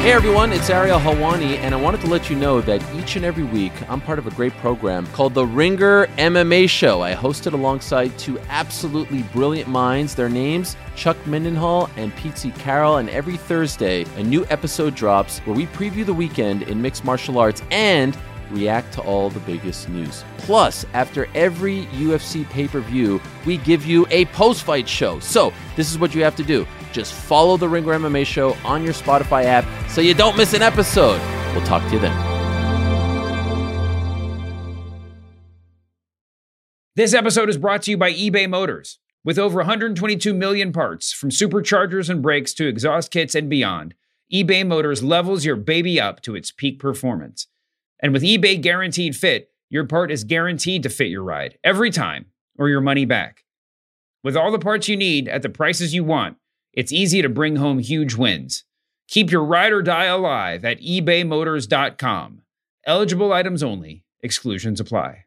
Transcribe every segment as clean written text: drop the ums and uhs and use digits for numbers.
Hey everyone, it's Ariel Helwani, and I wanted to let you know that each and every week I'm part of a great program called The Ringer MMA Show. I host it alongside two absolutely brilliant minds. Their names, Chuck Mindenhall and Pete Carroll, and every Thursday a new episode drops where we preview the weekend in mixed martial arts and react to all the biggest news. Plus, after every UFC pay-per-view, we give you a post-fight show. So, this is what you have to do. Just follow the Ringer MMA Show on your Spotify app so you don't miss an episode. We'll talk to you then. This episode is brought to you by eBay Motors. With over 122 million parts, from superchargers and brakes to exhaust kits and beyond, eBay Motors levels your baby up to its peak performance. And with eBay Guaranteed Fit, your part is guaranteed to fit your ride every time or your money back. With all the parts you need at the prices you want, it's easy to bring home huge wins. Keep your ride or die alive at ebaymotors.com. Eligible items only. Exclusions apply.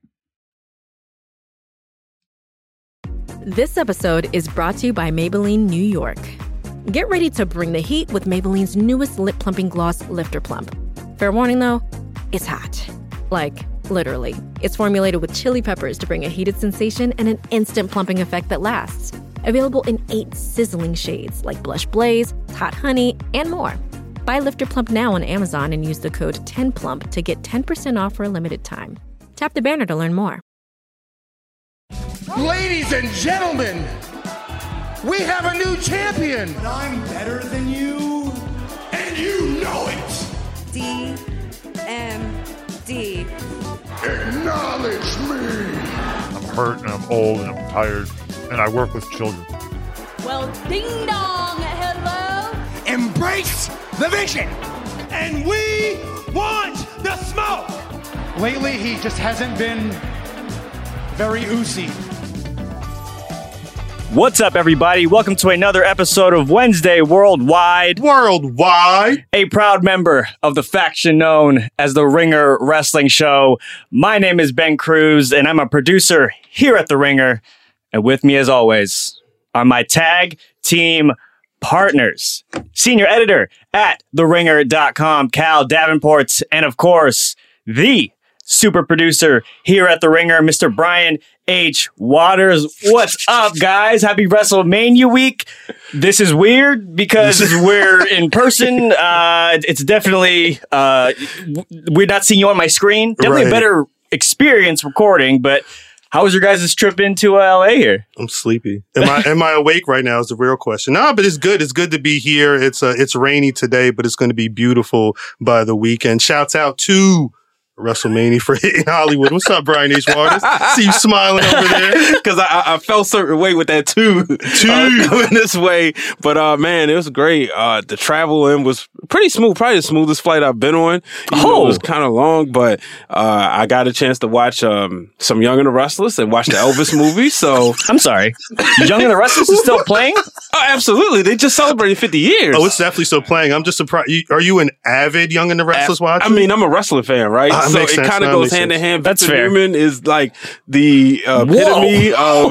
This episode is brought to you by Maybelline New York. Get ready to bring the heat with Maybelline's newest lip plumping gloss, Lifter Plump. Fair warning though, it's hot. Like, literally. It's formulated with chili peppers to bring a heated sensation and an instant plumping effect that lasts. Available in 8 sizzling shades like Blush Blaze, Hot Honey, and more. Buy Lifter Plump now on Amazon and use the code 10PLUMP to get 10% off for a limited time. Tap the banner to learn more. Ladies and gentlemen, we have a new champion. And I'm better than you, and you know it. DMD. Acknowledge me. I'm hurt and I'm old and I'm tired and I work with children. Well, ding dong, hello. Embrace the vision. And we want the smoke. Lately, he just hasn't been very oozy. What's up, everybody? Welcome to another episode of Wednesday Worldwide. A proud member of the faction known as the Ringer Wrestling Show. My name is Ben Cruz, and I'm a producer here at the Ringer. And with me, as always, are my tag team partners. Senior editor at TheRinger.com, Cal Davenport, and of course, the super producer here at The Ringer, Mr. Brian H. Waters. What's up, guys? Happy WrestleMania week. This is weird because we're in person. It's definitely, we're not seeing you on my screen. Definitely a better experience recording, but how was your guys' trip into LA here? I'm sleepy. Am I awake right now is the real question. No, but it's good. It's good to be here. It's rainy today, but it's going to be beautiful by the weekend. Shouts out to WrestleMania for hitting Hollywood. What's up, Brian H. Waters? See you smiling over there. Because I felt certain way with that too. Going this way. But man, it was great. The travel in was pretty smooth. Probably the smoothest flight I've been on. It was kind of long, but I got a chance to watch some Young and the Restless and watch the Elvis movie. So I'm sorry. Young and the Restless is still playing? Oh, absolutely. They just celebrated 50 years. Oh, it's definitely still playing. I'm just surprised. Are you an avid Young and the Restless watcher? I mean, I'm a wrestling fan, right? So it kind of goes hand in hand. That's Victor fair. Newman is like the epitome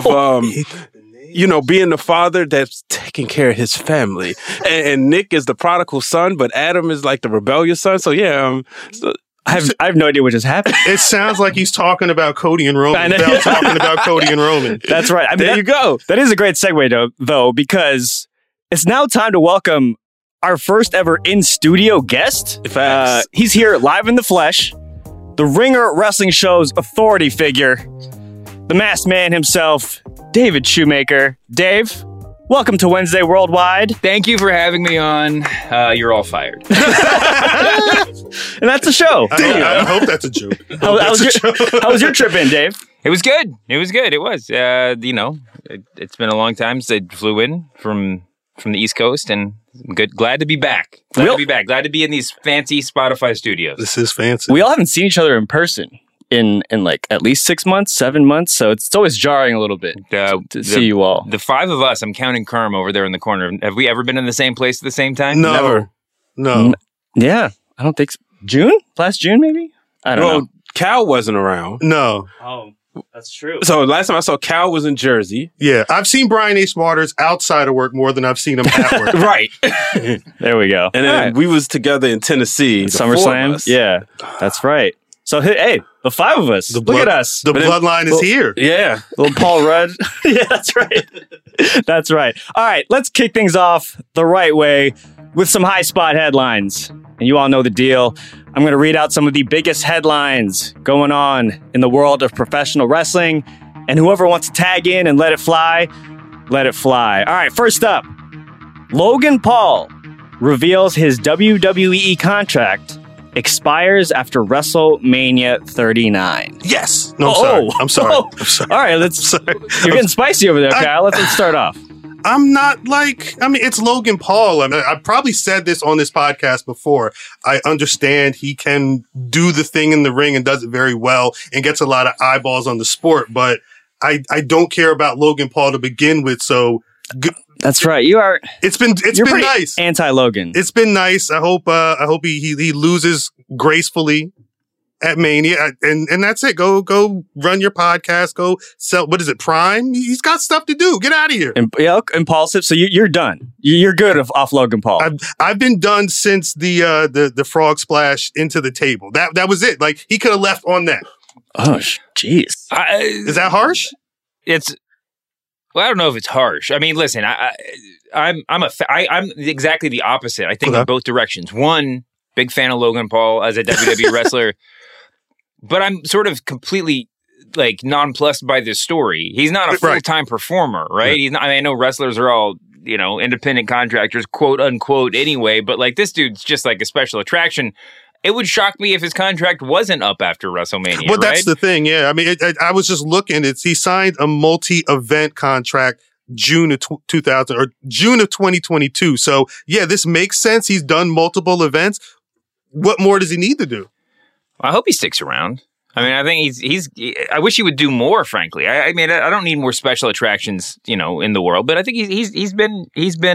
of, being the father that's taking care of his family. And Nick is the prodigal son, but Adam is like the rebellious son. So yeah, I have no idea what just happened. It sounds like he's talking about Cody and Roman. Without talking about Cody and Roman. That's right. I mean, there you go. That is a great segue, though, because it's now time to welcome our first ever in-studio guest. He's here live in the flesh. The Ringer Wrestling Show's authority figure. The masked man himself, David Shoemaker. Dave, welcome to Wednesday Worldwide. Thank you for having me on. You're all fired. And that's the show. I hope that's a joke. How was your trip in, Dave? It was good. It was. It's been a long time since I flew in from the East Coast, and good. Glad to be back. Glad to be in these fancy Spotify studios. This is fancy. We all haven't seen each other in person in like at least 6 months, 7 months. So it's always jarring a little bit to see you all. The 5 of us, I'm counting Kerm over there in the corner. Have we ever been in the same place at the same time? No. Never. No. Yeah, I don't think so. June? Last June, maybe? I don't know. Cal wasn't around. No. Oh. That's true. So last time I saw Cal was in Jersey. Yeah, I've seen Brian H. Waters outside of work more than I've seen him at work. Right. There we go. And then we was together in Tennessee. SummerSlam? Yeah, that's right. So, hey, the five of us. Look at us. The bloodline is here. Yeah. Little Paul Rudd. Yeah, that's right. That's right. All right, let's kick things off the right way with some high spot headlines. And you all know the deal. I'm going to read out some of the biggest headlines going on in the world of professional wrestling. And whoever wants to tag in and let it fly, let it fly. All right, first up, Logan Paul reveals his WWE contract expires after WrestleMania 39. Yes. No, I'm sorry. I'm sorry. All right, you're getting spicy over there, Kyle. Let's start off. I'm not it's Logan Paul. I've probably said this on this podcast before. I understand he can do the thing in the ring and does it very well and gets a lot of eyeballs on the sport, but I don't care about Logan Paul to begin with. So that's right. You are. It's been nice. Anti-Logan. It's been nice. I hope he loses gracefully at Mania, and that's it. Go run your podcast. Go sell. What is it? Prime. He's got stuff to do. Get out of here. Impulsive. So you're done. You're good off Logan Paul. I've been done since the frog splash into the table. That was it. Like he could have left on that. Oh, jeez. Is that harsh? Well, I don't know if it's harsh. I mean, listen, I'm exactly the opposite. I think in both directions. One, big fan of Logan Paul as a WWE wrestler, but I'm sort of completely like nonplussed by this story. He's not a full-time performer, right? He's not. I know wrestlers are all, independent contractors, quote unquote, anyway. But like this dude's just like a special attraction. It would shock me if his contract wasn't up after WrestleMania. Well, that's the thing. Yeah, I mean, I was just looking. He signed a multi-event contract June of 2000 or June of 2022. So yeah, this makes sense. He's done multiple events. What more does he need to do? I hope he sticks around. I mean, I think I wish he would do more. Frankly, I mean, I don't need more special attractions, in the world. But I think he's been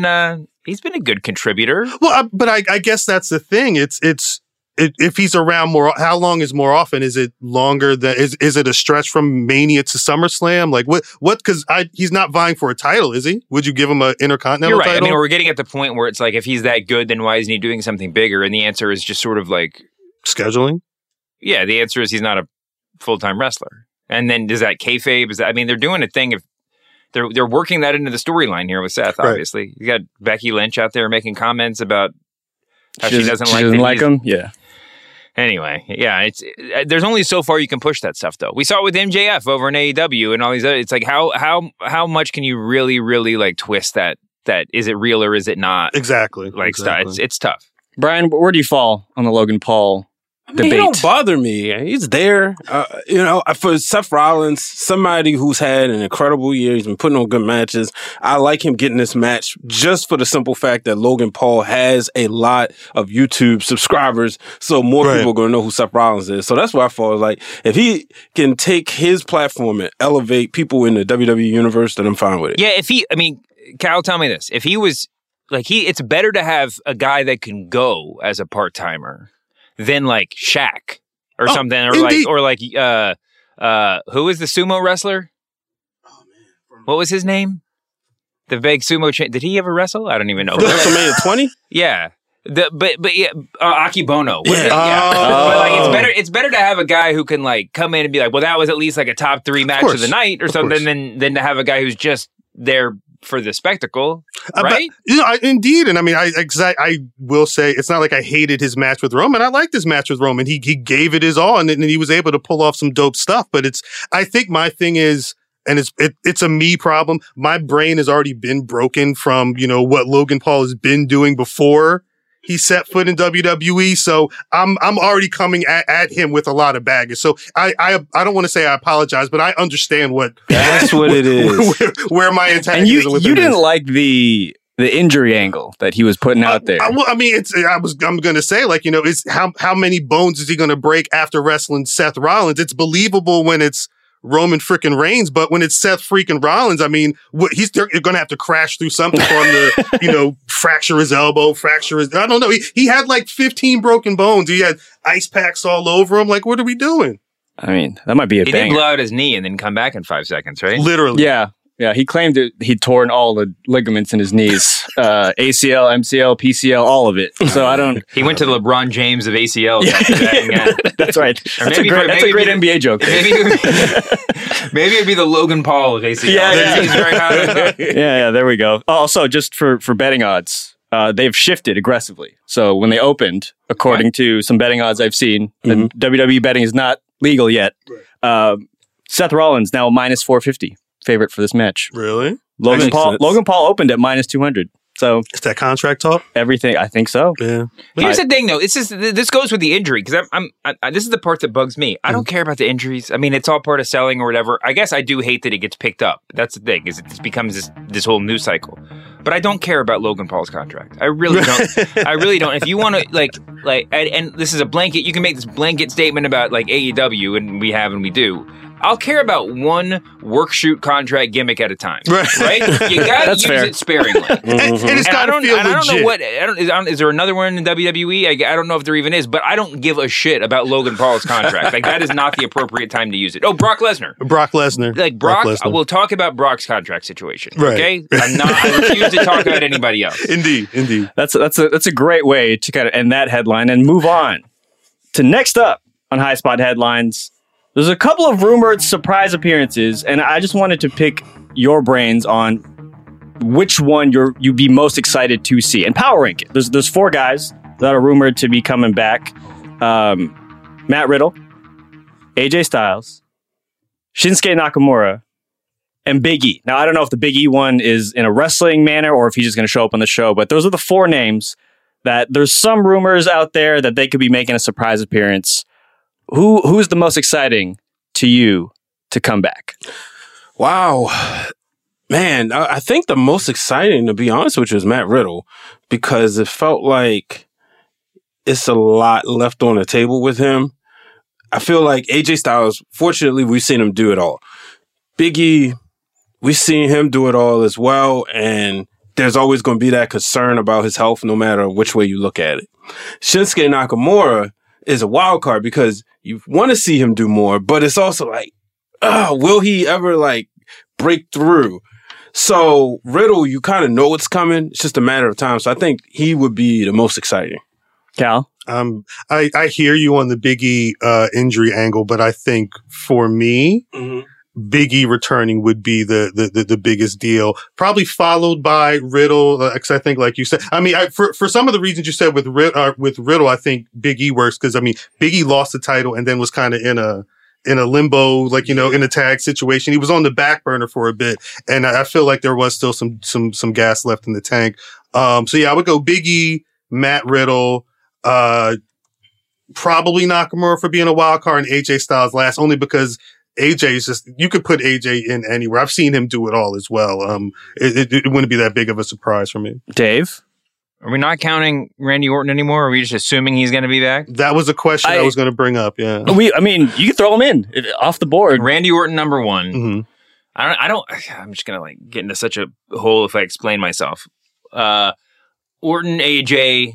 a good contributor. Well, but I guess that's the thing. If he's around more, how long is more often? Is it longer than, is it a stretch from Mania to SummerSlam? Like what, cause he's not vying for a title, is he? Would you give him an Intercontinental You're right. title? I mean, we're getting at the point where it's like, if he's that good, then why isn't he doing something bigger? And the answer is just sort of like scheduling. Yeah. The answer is he's not a full-time wrestler. And then does that kayfabe? They're doing a thing if they're working that into the storyline here with Seth, obviously. You got Becky Lynch out there making comments about how she doesn't like him. Yeah. Anyway, yeah, there's only so far you can push that stuff, though. We saw it with MJF over in AEW and all these other. It's like how much can you really, really like twist that? Is it real or is it not? Exactly. Like it's tough. Brian, where do you fall on the Logan Paul debate? He don't bother me. He's there. For Seth Rollins, somebody who's had an incredible year. He's been putting on good matches. I like him getting this match just for the simple fact that Logan Paul has a lot of YouTube subscribers, so more people are going to know who Seth Rollins is. So that's why I fall like, if he can take his platform and elevate people in the WWE universe, then I'm fine with it. Yeah, Cal, tell me this. If he was it's better to have a guy that can go as a part-timer than like Shaq or something, or indeed. Who is the sumo wrestler? Oh man, what was his name? The big sumo did he ever wrestle? I don't even know. WrestleMania 20? Yeah. Aki Bono. But it's better to have a guy who can like come in and be like, well, that was at least like a top 3 match of the night or something than to have a guy who's just there for the spectacle, right? Indeed. And I mean, I will say it's not like I hated his match with Roman. I liked his match with Roman. He gave it his all, and he was able to pull off some dope stuff. But I think my thing is, and it's a me problem. My brain has already been broken from what Logan Paul has been doing before he set foot in WWE. So I'm already coming at him with a lot of baggage. So I don't want to say I apologize, but I understand that's what it is. Where my antagonism and you didn't like the injury angle that he was putting out there. I'm going to say is how many bones is he going to break after wrestling Seth Rollins? It's believable when it's Roman freaking Reigns, but when it's Seth freaking Rollins, I mean, he's going to have to crash through something for him to, fracture his elbow, I don't know. He had like 15 broken bones. He had ice packs all over him. Like, what are we doing? I mean, that might be a He banger. did blow out his knee and then come back in 5 seconds, right? Literally. Yeah. Yeah, he claimed that he'd torn all the ligaments in his knees. ACL, MCL, PCL, all of it. So I don't... He went to the LeBron James of ACL. After that, That's right. Or That's a great NBA joke. Maybe it'd be the Logan Paul of ACL. Yeah, there we go. Also, just for betting odds, they've shifted aggressively. So when they opened, according to some betting odds I've seen, and WWE betting is not legal yet, Seth Rollins now minus 450 favorite for this match. Really? Logan Paul opened at minus 200. So is that contract talk? Everything, I think so. Yeah. Here's the thing, though. This goes with the injury because this is the part that bugs me. I don't care about the injuries. I mean, it's all part of selling or whatever. I guess I do hate that it gets picked up. That's the thing, is it becomes this whole news cycle. But I don't care about Logan Paul's contract. I really don't. I really don't. If you want to like, and this is a blanket. You can make this blanket statement about like AEW, and we have and we do. I'll care about one work shoot contract gimmick at a time. Right? You got to use it sparingly. And it's got to feel legit. I don't know is there another one in WWE? I don't know if there even is, but I don't give a shit about Logan Paul's contract. Like, that is not the appropriate time to use it. Oh, Brock Lesnar. Like Brock Lesnar. We'll talk about Brock's contract situation. Right. Okay? I refuse to talk about anybody else. Indeed. That's a great way to kind of end that headline and move on to next up on High Spot Headlines. There's a couple of rumored surprise appearances, and I just wanted to pick your brains on which one you'd be most excited to see, and power rank it. There's 4 guys that are rumored to be coming back: Matt Riddle, AJ Styles, Shinsuke Nakamura, and Big E. Now, I don't know if the Big E one is in a wrestling manner or if he's just going to show up on the show, but those are the 4 names that there's some rumors out there that they could be making a surprise appearance. Who's the most exciting to you to come back? Wow. Man, I think the most exciting, to be honest with you, is Matt Riddle, because it felt like it's a lot left on the table with him. I feel like AJ Styles, fortunately, we've seen him do it all. Big E, we've seen him do it all as well, and there's always going to be that concern about his health no matter which way you look at it. Shinsuke Nakamura is a wild card because you want to see him do more, but it's also like, will he ever like break through? So Riddle, you kind of know what's coming. It's just a matter of time. So I think he would be the most exciting. Cal? I hear you on the Big E injury angle, but I think for me, Big E returning would be the biggest deal. Probably followed by Riddle, because I think, like you said, I mean, for some of the reasons you said with Riddle, I think Big E works because I mean, Big E lost the title and then was kind of in a limbo, like, you know, in a tag situation. He was on the back burner for a bit, and I feel like there was still some gas left in the tank. So yeah, I would go Big E, Matt Riddle, probably Nakamura for being a wild card, and AJ Styles last, only because AJ is just, you could put AJ in anywhere. I've seen him do it all as well. It wouldn't be that big of a surprise for me. Dave? Are we not counting Randy Orton anymore? Or are we just assuming he's going to be back? That was a question I was going to bring up, yeah. I mean, you can throw him in off the board. Randy Orton, number 1. Mm-hmm. I'm just going to like get into such a hole if I explain myself. Orton, AJ,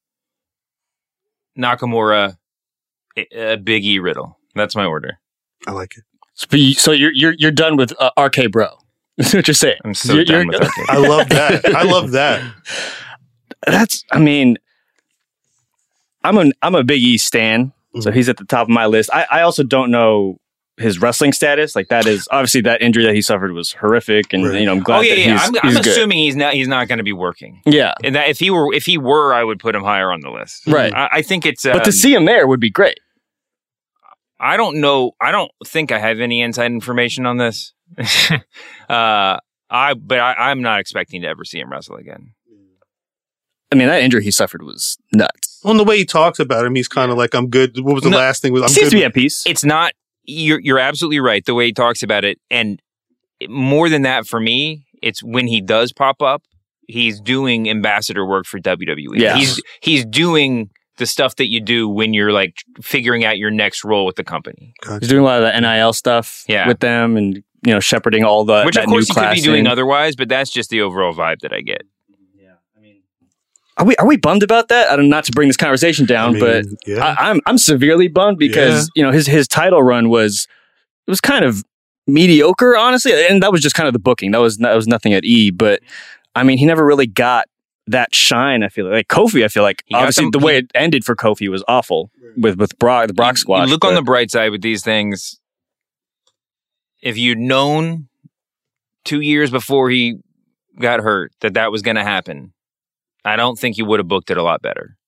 Nakamura, Big E, Riddle. That's my order. I like it. So you're done with RK Bro. That's what you're saying. I'm so done with RK. I love that. I love that. I mean, I'm a Big E stan, so he's at the top of my list. I also don't know his wrestling status. Like, that is obviously, that injury that he suffered was horrific, and you know, I'm glad. I'm assuming he's not going to be working. Yeah, and that if he were, I would put him higher on the list. Right. I think it's. But to see him there would be great. I don't know. I don't think I have any inside information on this. I'm not expecting to ever see him wrestle again. I mean, that injury he suffered was nuts. Well, the way he talks about him, he's kind of like, I'm good. What was the last thing? He seems to be at peace. It's not. You're absolutely right. The way he talks about it, and more than that, for me, it's when he does pop up, he's doing ambassador work for WWE. Yeah. He's doing the stuff that you do when you're like figuring out your next role with the company. Gotcha. He's doing a lot of the NIL stuff with them, and you know, shepherding all which of course he could be doing otherwise, but that's just the overall vibe that I get. Are we bummed about that? I don't not to bring this conversation down, but I'm severely bummed because his title run was kind of mediocre, honestly, and that was just kind of the booking. That was nothing at E, but I mean, he never really got that shine. I feel like Kofi. I feel like obviously the way it ended for Kofi was awful with Brock, the Brock squad. You look on the bright side with these things. If you'd known 2 years before he got hurt that was going to happen, I don't think you would have booked it a lot better.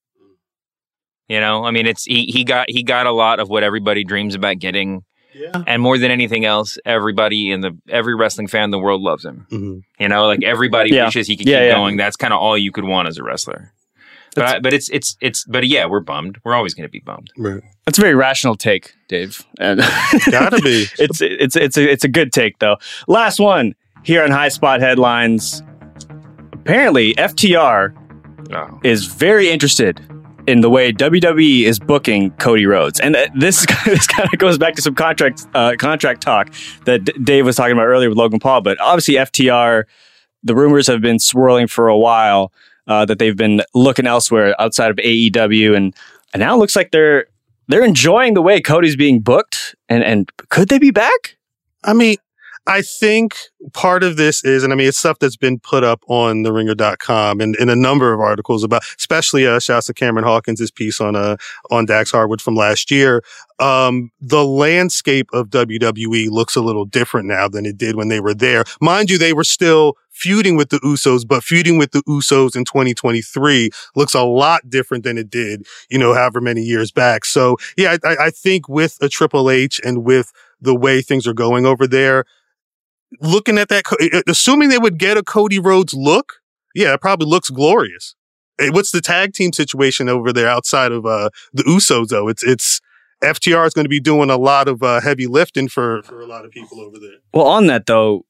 You know, I mean, he got a lot of what everybody dreams about getting, and more than anything else, every wrestling fan in the world loves him. Mm-hmm. You know, like everybody wishes he could keep going. That's kind of all you could want as a wrestler. But we're bummed. We're always going to be bummed. Right. That's a very rational take, Dave. And gotta be. It's a good take though. Last one here on High Spot Headlines. Apparently, FTR is very interested in the way WWE is booking Cody Rhodes, and this kind of goes back to some contract talk that Dave was talking about earlier with Logan Paul. But obviously, FTR, the rumors have been swirling for a while that they've been looking elsewhere outside of AEW, and now it looks like they're enjoying the way Cody's being booked. And could they be back? I mean, I think part of this is, and I mean, it's stuff that's been put up on theringer.com and in a number of articles about, especially shouts to Cameron Hawkins' piece on Dax Harwood from last year. The landscape of WWE looks a little different now than it did when they were there. Mind you, they were still feuding with the Usos, but feuding with the Usos in 2023 looks a lot different than it did, however many years back. So yeah, I think with a Triple H and with the way things are going over there, looking at that, assuming they would get a Cody Rhodes look, yeah, it probably looks glorious. What's the tag team situation over there outside of the Usos, though? It's FTR is going to be doing a lot of heavy lifting for a lot of people over there. Well, on that though,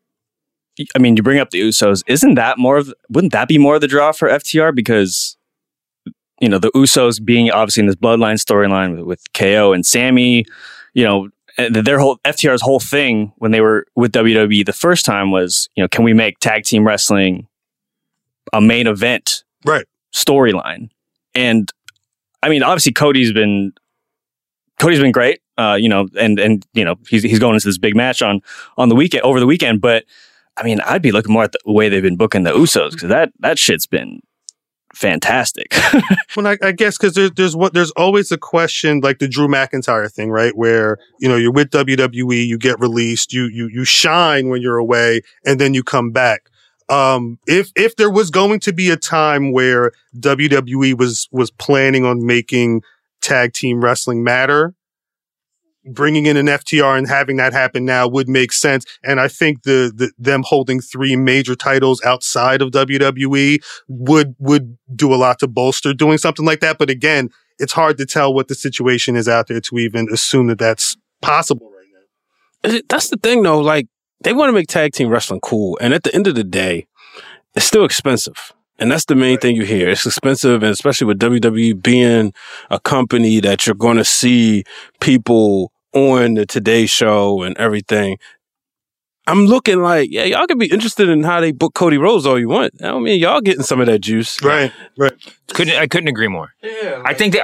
I mean, you bring up the Usos. Wouldn't that be more of the draw for FTR? Because, the Usos being obviously in this bloodline storyline with KO and Sammy, their whole FTR's whole thing when they were with WWE the first time was, can we make tag team wrestling a main event storyline? And I mean, obviously Cody's been great, and he's going into this big match over the weekend. But I mean, I'd be looking more at the way they've been booking the Usos because that shit's been fantastic. Well, I guess because there's always a question like the Drew McIntyre thing, right? Where you're with WWE, you get released, you shine when you're away, and then you come back. If there was going to be a time where WWE was planning on making tag team wrestling matter, bringing in an FTR and having that happen now would make sense. And I think them holding 3 major titles outside of WWE would do a lot to bolster doing something like that. But again, it's hard to tell what the situation is out there to even assume that that's possible right now. That's the thing though. Like, they want to make tag team wrestling cool. And at the end of the day, it's still expensive. And that's the main thing you hear. It's expensive, and especially with WWE being a company that you're going to see people on the Today Show and everything. I'm looking like, yeah, y'all can be interested in how they book Cody Rhodes all you want. I mean, y'all getting some of that juice. Right. I couldn't agree more. Yeah. I think that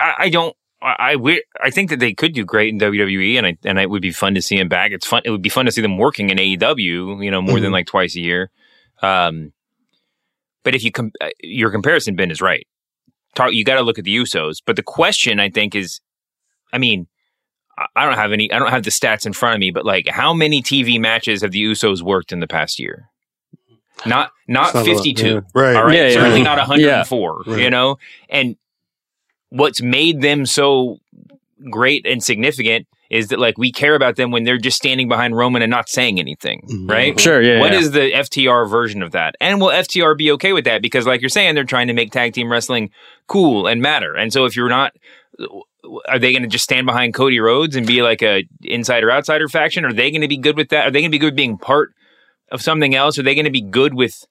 I think that they could do great in WWE, and it would be fun to see him back. It's fun. It would be fun to see them working in AEW, more than like twice a year. But if your comparison, Ben, is right. You got to look at the Usos. But the question, I think, is, I mean, I don't have the stats in front of me, but like, how many TV matches have the Usos worked in the past year? Not 52. Yeah. Right. All right. Yeah, Certainly yeah. not 104, right. And what's made them so great and significant is that, like, we care about them when they're just standing behind Roman and not saying anything, right? Sure, yeah. What is the FTR version of that? And will FTR be okay with that? Because, like you're saying, they're trying to make tag team wrestling cool and matter. And so if you're not, are they going to just stand behind Cody Rhodes and be like a insider-outsider faction? Are they going to be good with that? Are they going to be good with being part of something else? Are they going to be good with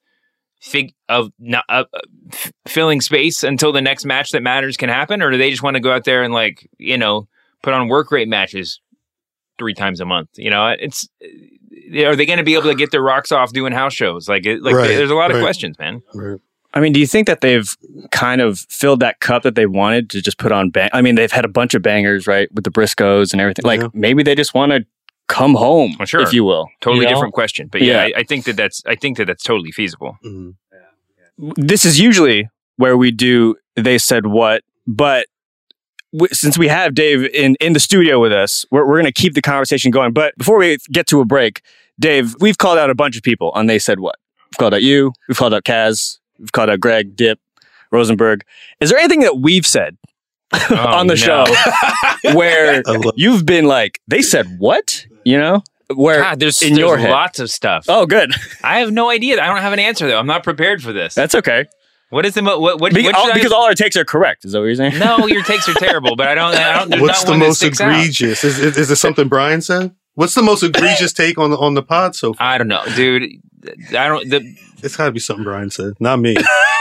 filling space until the next match that matters can happen? Or do they just want to go out there and, like, put on work rate matches 3 times a month? Are they going to be able to get their rocks off doing house shows? There's a lot of questions, man. Right. I mean, do you think that they've kind of filled that cup that they wanted to just put on I mean, they've had a bunch of bangers, right, with the Briscoes and everything. Yeah. Like, maybe they just want to come home, Well, sure. if you will. Totally You know? different question, but yeah, I think that's totally feasible. This is usually where we do They Said What, but since we have Dave in the studio with us, we're going to keep the conversation going. But before we get to a break, Dave, we've called out a bunch of people on They Said What. We've called out you, we've called out Kaz, we've called out Greg, Dip, Rosenberg. Is there anything that we've said on the show where you've been like, they said what? You know? Where God, there's your head? lots of stuff. Oh, good. I have no idea. I don't have an answer though. I'm not prepared for this. That's okay. What is the because all our takes are correct? Is that what you're saying? No, your takes are terrible. But I don't. There's What's not the one that most sticks out. egregious? Is it something Brian said? What's the most egregious take on the pod so far? I don't know, dude. I don't. It's got to be something Brian said, not me.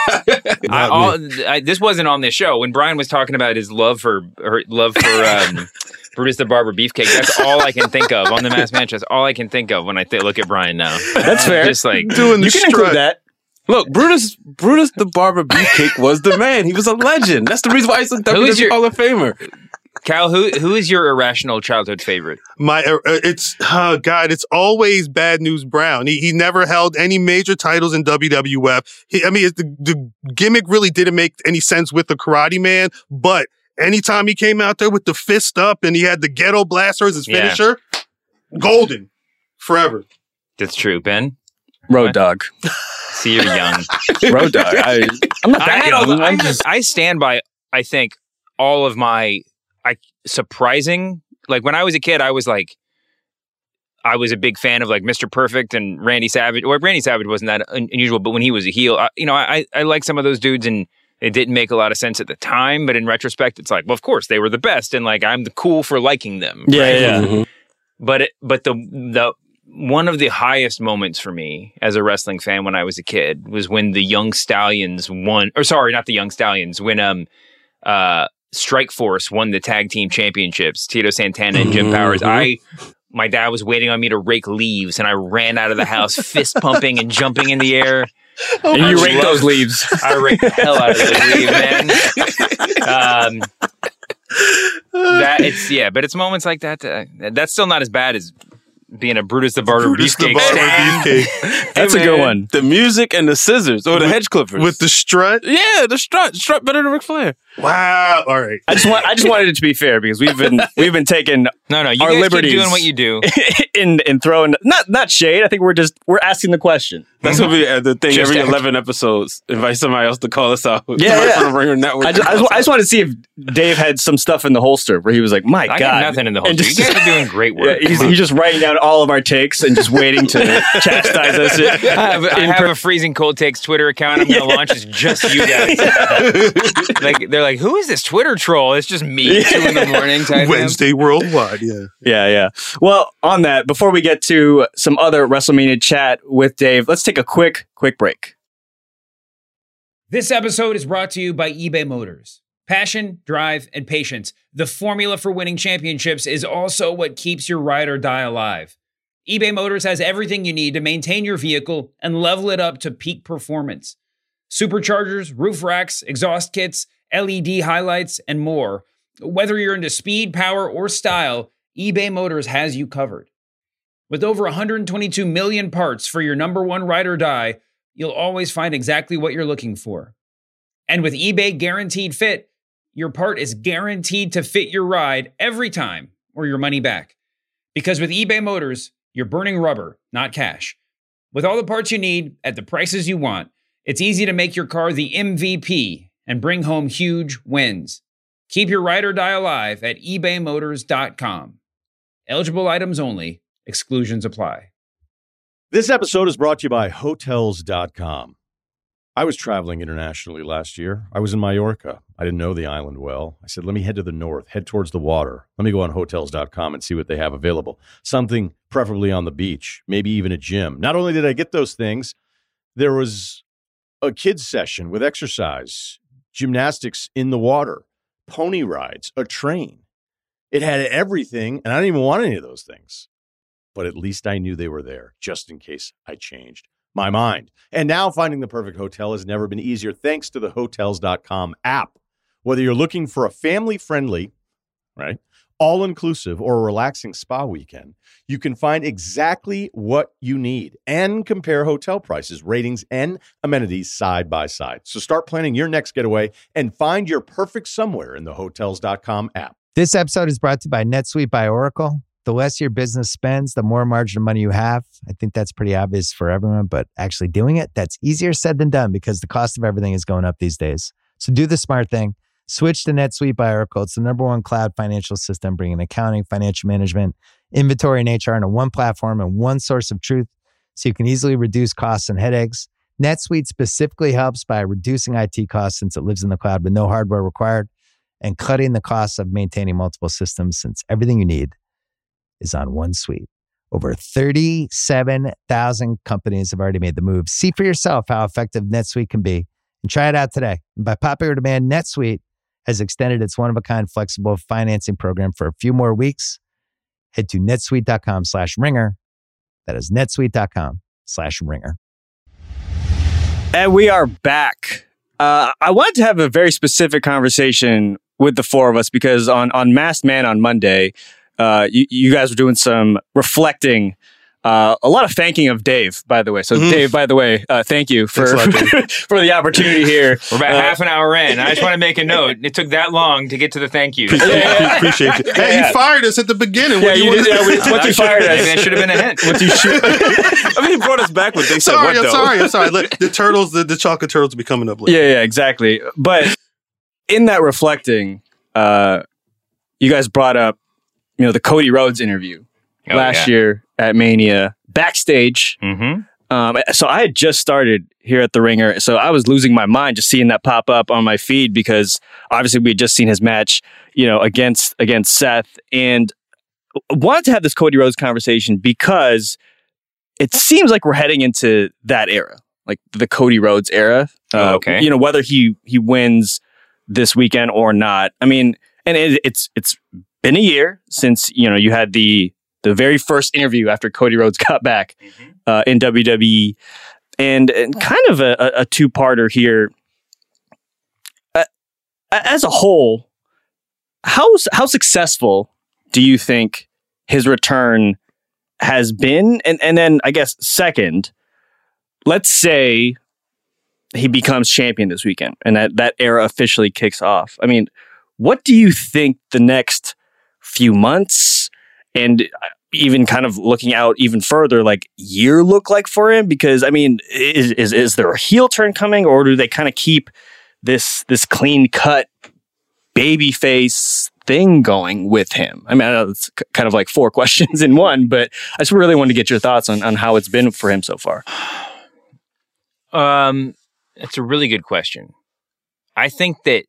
This wasn't on this show when Brian was talking about his love for Brutus the Barber Beefcake. That's all I can think of on the Masked Man. That's all I can think of when I look at Brian now. That's fair. Just like doing the you can include that. Look, Brutus the Barber Beefcake was the man. He was a legend. That's the reason why he's a WWE Hall of Famer. Cal, who is your irrational childhood favorite? It's always Bad News Brown. He never held any major titles in WWF. The gimmick really didn't make any sense with the Karate Man, but anytime he came out there with the fist up and he had the Ghetto Blaster as his finisher, golden forever. That's true, Ben. Road Dogg. See, you're young. Road Dogg. I'm not that young. I stand by, I think, all of my surprising. Like when I was a kid, I was a big fan of like Mr. Perfect and Randy Savage. Or Randy Savage wasn't that unusual, but when he was a heel, I like some of those dudes, and it didn't make a lot of sense at the time. But in retrospect, it's like, well, of course they were the best, and like I'm the cool for liking them. Yeah, right? yeah. Mm-hmm. But the one of the highest moments for me as a wrestling fan when I was a kid was when the Young Stallions won. Or sorry, not the Young Stallions. When Strike Force won the tag team championships, Tito Santana and Jim Powers. My dad was waiting on me to rake leaves, and I ran out of the house fist pumping and jumping in the air. And you raked those leaves. I raked the hell out of those leaves, man. But it's moments like that. That's still not as bad as being a Brutus the Barber Beefcake. That's a good one. The music and the scissors or the hedge clippers with the strut. Yeah, the strut better than Ric Flair. Wow! All right. I just wanted it to be fair because we've been taking you our guys liberties keep doing what you do in throwing not shade. I think we're asking the question. That's what we the thing. Just every 11 episodes, invite somebody else to call us out. Yeah. From the Ringer Network. I just wanted to see if Dave had some stuff in the holster where he was like, "My God, I got nothing in the holster. You guys are doing great work." Yeah, he's just writing down all of our takes and just waiting to chastise us. I have a Freezing Cold Takes Twitter account. I'm going to launch. It's just you guys. They're like, who is this Twitter troll? It's just me. 2 a.m. type. Wednesday Worldwide. Yeah. Well, on that, before we get to some other WrestleMania chat with Dave, let's take a quick break. This episode is brought to you by eBay Motors. Passion, drive, and patience. The formula for winning championships is also what keeps your ride or die alive. eBay Motors has everything you need to maintain your vehicle and level it up to peak performance. Superchargers, roof racks, exhaust kits, LED highlights, and more. Whether you're into speed, power, or style, eBay Motors has you covered. With over 122 million parts for your number one ride or die, you'll always find exactly what you're looking for. And with eBay Guaranteed Fit, your part is guaranteed to fit your ride every time or your money back. Because with eBay Motors, you're burning rubber, not cash. With all the parts you need at the prices you want, it's easy to make your car the MVP and bring home huge wins. Keep your ride or die alive at ebaymotors.com. Eligible items only. Exclusions apply. This episode is brought to you by Hotels.com. I was traveling internationally last year. I was in Mallorca. I didn't know the island well. I said, let me head to the north, head towards the water. Let me go on Hotels.com and see what they have available. Something preferably on the beach, maybe even a gym. Not only did I get those things, there was a kids session with exercise, gymnastics in the water, pony rides, a train. It had everything, and I didn't even want any of those things. But at least I knew they were there, just in case I changed. my mind. And now finding the perfect hotel has never been easier thanks to the Hotels.com app. Whether you're looking for a family-friendly, right, all-inclusive or a relaxing spa weekend, you can find exactly what you need and compare hotel prices, ratings, and amenities side by side. So start planning your next getaway and find your perfect somewhere in the Hotels.com app. This episode is brought to you by NetSuite by Oracle. The less your business spends, the more margin of money you have. I think that's pretty obvious for everyone, but actually doing it, that's easier said than done because the cost of everything is going up these days. So do the smart thing. Switch to NetSuite by Oracle. It's the #1 cloud financial system, bringing accounting, financial management, inventory, and HR into one platform and one source of truth so you can easily reduce costs and headaches. NetSuite specifically helps by reducing IT costs since it lives in the cloud with no hardware required and cutting the costs of maintaining multiple systems since everything you need is on one suite. Over 37,000 companies have already made the move. See for yourself how effective NetSuite can be and try it out today. And by popular demand, NetSuite has extended its one-of-a-kind flexible financing program for a few more weeks. Head to netsuite.com/ringer. That is netsuite.com/ringer. And we are back. I wanted to have a very specific conversation with the four of us because on Masked Man on Monday, you guys were doing some reflecting, a lot of thanking of Dave, by the way. So Dave, by the way, thank you for for the opportunity here. We're about half an hour in. I just want to make a note. It took that long to get to the thank you. Appreciate you. Hey, you fired us at the beginning. Yeah, you did. What you fired us? That should have been a hint. I mean, he brought us back when they said what, though? I'm sorry. Look, the turtles, the chocolate turtles will be coming up later. Yeah, exactly. But in that reflecting, you guys brought up, the Cody Rhodes interview last year at Mania backstage. So I had just started here at the Ringer, so I was losing my mind just seeing that pop up on my feed because obviously we had just seen his match, against Seth, and wanted to have this Cody Rhodes conversation because it seems like we're heading into that era, like the Cody Rhodes era. Whether he wins this weekend or not. I mean, and it's been a year since you had the very first interview after Cody Rhodes got back in WWE, and kind of a two-parter here. As a whole, how successful do you think his return has been? And then I guess second, let's say he becomes champion this weekend and that era officially kicks off. I mean, what do you think the next few months and even kind of looking out even further, like year look like for him? Because I mean, is there a heel turn coming, or do they kind of keep this clean cut babyface thing going with him? I mean, I know it's kind of like four questions in one, but I just really wanted to get your thoughts on how it's been for him so far. It's a really good question. I think that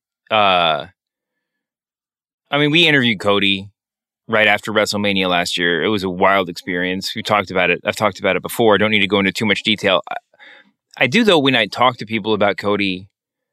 we interviewed Cody right after WrestleMania last year. It was a wild experience. We talked about it. I've talked about it before. I don't need to go into too much detail. I do, though, when I talk to people about Cody,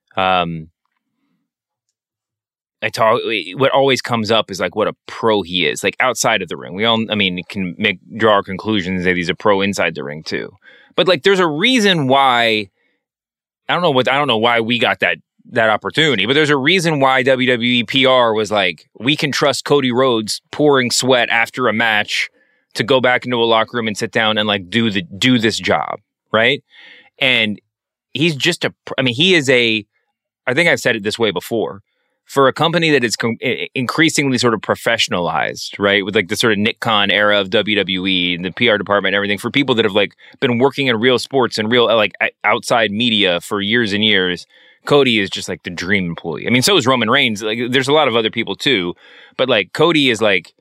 what always comes up is like what a pro he is, like outside of the ring. We all, can draw our conclusions that he's a pro inside the ring too. But like, there's a reason why. I don't know why we got that opportunity, but there's a reason why WWE PR was like, we can trust Cody Rhodes pouring sweat after a match to go back into a locker room and sit down and like do this job, right? And he's just he is I think I've said it this way before, for a company that is increasingly sort of professionalized, right? With like the sort of Nick Khan era of WWE and the PR department and everything, for people that have like been working in real sports and real like outside media for years and years, Cody is just like the dream employee. I mean, so is Roman Reigns. Like, there's a lot of other people too, but like Cody is like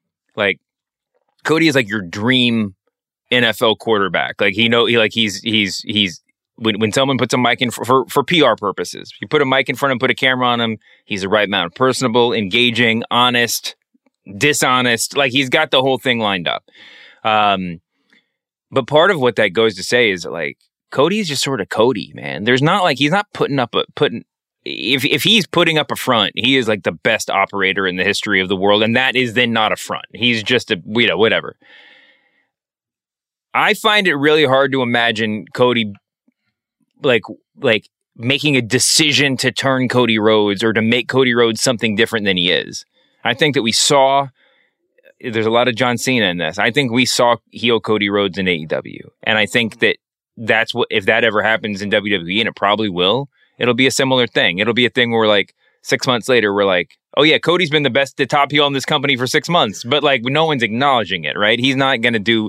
your dream NFL quarterback. Like he's when someone puts a mic in for PR purposes, you put a mic in front of him, put a camera on him, he's the right amount. Personable, engaging, honest, dishonest. Like he's got the whole thing lined up. But part of what that goes to say is like, Cody's just sort of Cody, man. There's not like, he's not if he's putting up a front, he is like the best operator in the history of the world. And that is then not a front. He's just whatever. I find it really hard to imagine Cody like making a decision to turn Cody Rhodes or to make Cody Rhodes something different than he is. I think that we saw, there's a lot of John Cena in this. I think we saw heel Cody Rhodes in AEW. And I think that that's what, if that ever happens in WWE, and it probably will, it'll be a similar thing. It'll be a thing where like 6 months later, we're like, oh yeah, Cody's been the top heel in this company for 6 months, but like no one's acknowledging it, right? He's not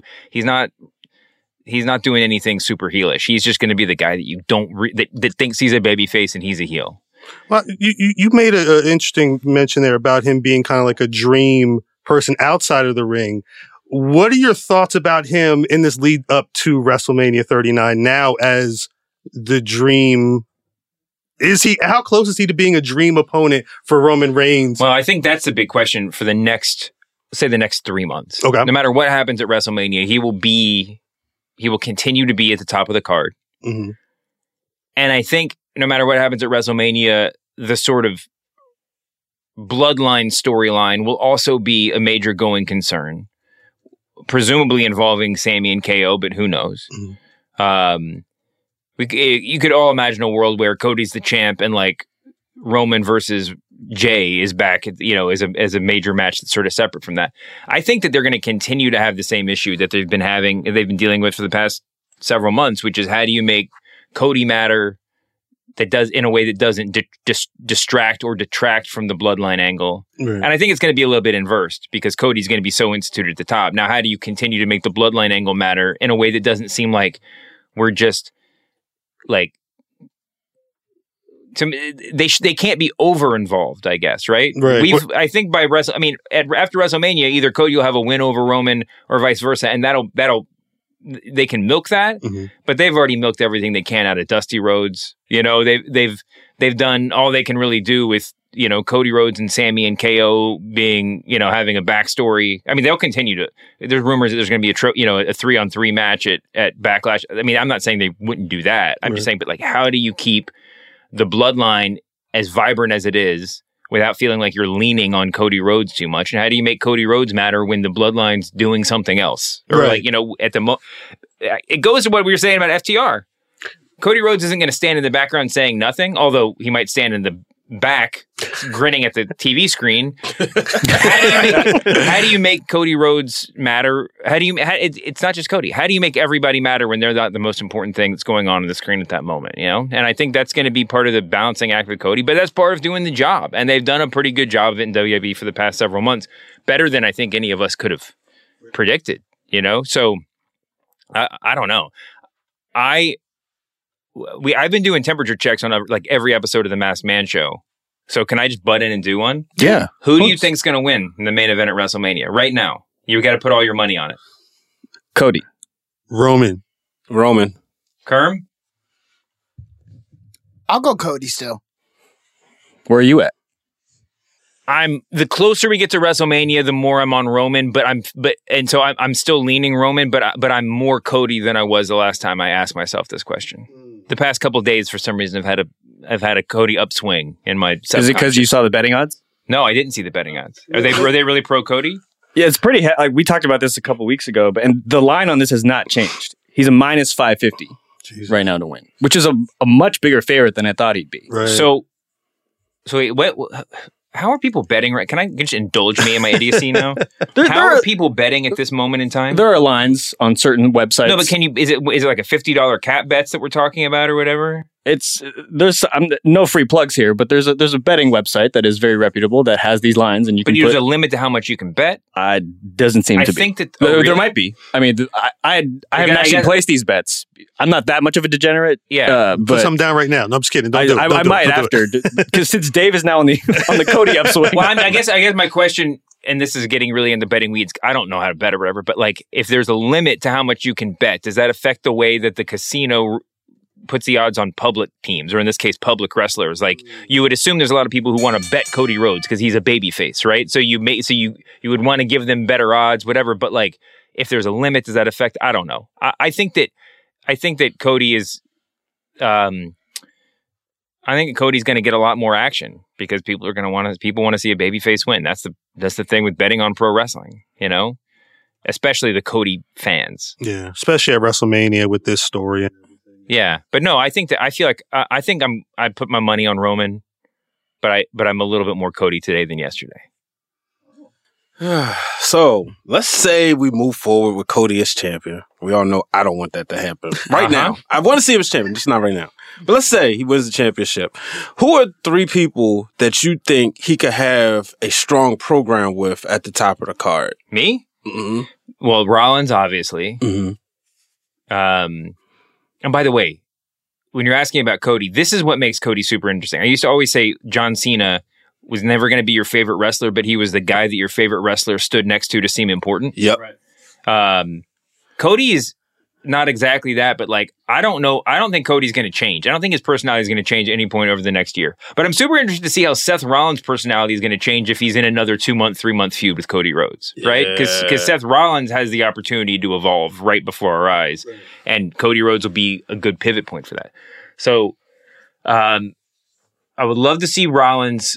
doing anything super heelish. He's just going to be the guy that you that thinks he's a babyface and he's a heel. Well, you made an interesting mention there about him being kind of like a dream person outside of the ring. What are your thoughts about him in this lead up to WrestleMania 39 now as the dream? How close is he to being a dream opponent for Roman Reigns? Well, I think that's the big question for the next 3 months. Okay. No matter what happens at WrestleMania, he will continue to be at the top of the card. Mm-hmm. And I think no matter what happens at WrestleMania, the sort of bloodline storyline will also be a major going concern, presumably involving Sami and KO, but who knows? Mm-hmm. You could all imagine a world where Cody's the champ and like Roman versus Jay is back, as a major match that's sort of separate from that. I think that they're going to continue to have the same issue that they've been dealing with for the past several months, which is how do you make Cody matter that does in a way that doesn't distract or detract from the bloodline angle. Right. And I think it's going to be a little bit inversed because Cody's going to be so instituted at the top. Now, how do you continue to make the bloodline angle matter in a way that doesn't seem like we're just like, they can't be over involved, I guess, right? Right. I think after WrestleMania, either Cody will have a win over Roman or vice versa, and they can milk that, mm-hmm. but they've already milked everything they can out of Dusty Rhodes. They've done all they can really do with Cody Rhodes and Sami and KO being having a backstory. I mean, they'll continue to. There's rumors that there's going to be a 3-on-3 match at Backlash. I mean, I'm not saying they wouldn't do that. I'm just saying, but like, how do you keep the bloodline as vibrant as it is without feeling like you're leaning on Cody Rhodes too much? And how do you make Cody Rhodes matter when the bloodline's doing something else? Or right. It goes to what we were saying about FTR. Cody Rhodes isn't going to stand in the background saying nothing, although he might stand in the back grinning at the TV screen. How do you make Cody Rhodes matter? It's not just Cody. How do you make everybody matter when they're not the most important thing that's going on the screen at that moment, And I think that's going to be part of the balancing act with Cody, but that's part of doing the job. And they've done a pretty good job of it in WWE for the past several months. Better than I think any of us could have predicted, So I don't know. I've been doing temperature checks on every episode of the Masked Man show. So can I just butt in and do one? Yeah. Who do you think's going to win in the main event at WrestleMania right now? You got to put all your money on it. Cody. Roman. Kerm? I'll go Cody still. Where are you at? The closer we get to WrestleMania, the more I'm on Roman, so I'm still leaning Roman, but I'm more Cody than I was the last time I asked myself this question. The past couple of days, for some reason, I've had a Cody upswing in my. Is it because you saw the betting odds? No, I didn't see the betting odds. Were they really pro Cody? Yeah, it's pretty. We talked about this a couple weeks ago, and the line on this has not changed. He's a minus 550 right now to win, which is a much bigger favorite than I thought he'd be. Right. So wait, what? How are people betting? Can I just indulge me in my idiocy now? How are people betting at this moment in time? There are lines on certain websites. No, but is it like a $50 cap bets that we're talking about or whatever? There's no free plugs here, but there's a betting website that is very reputable that has these lines, and there's a limit to how much you can bet. Doesn't seem to be. I think that there might be. I mean, I haven't actually placed these bets. I'm not that much of a degenerate. Yeah, put something down right now. No, I'm just kidding. I might after because since Dave is now on the Cody upswing. Well, I guess my question, and this is getting really into betting weeds. I don't know how to bet or whatever, but like, if there's a limit to how much you can bet, does that affect the way that the casino puts the odds on public teams, or in this case, public wrestlers? Like, you would assume there's a lot of people who want to bet Cody Rhodes because he's a babyface, right? So you would want to give them better odds, whatever. But like, if there's a limit, does that affect? I don't know. I think that Cody is. I think Cody's going to get a lot more action because people want to see a babyface win. That's the thing with betting on pro wrestling, especially the Cody fans. Yeah, especially at WrestleMania with this story. Yeah, but no, I think that I feel like I put my money on Roman, but I'm a little bit more Cody today than yesterday. So let's say we move forward with Cody as champion. We all know I don't want that to happen right now. I want to see him as champion, just not right now. But let's say he wins the championship. Who are 3 people that you think he could have a strong program with at the top of the card? Me? Mm-hmm. Well, Rollins, obviously. Mm-hmm. And by the way, when you're asking about Cody, this is what makes Cody super interesting. I used to always say John Cena was never going to be your favorite wrestler, but he was the guy that your favorite wrestler stood next to seem important. Yep. Right. Cody is not exactly that, but like, I don't know. I don't think Cody's going to change. I don't think his personality is going to change at any point over the next year. But I'm super interested to see how Seth Rollins' personality is going to change if he's in another 2-month, 3-month feud with Cody Rhodes, right? Because Seth Rollins has the opportunity to evolve right before our eyes, and Cody Rhodes will be a good pivot point for that. So, I would love to see Rollins.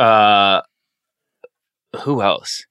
Who else?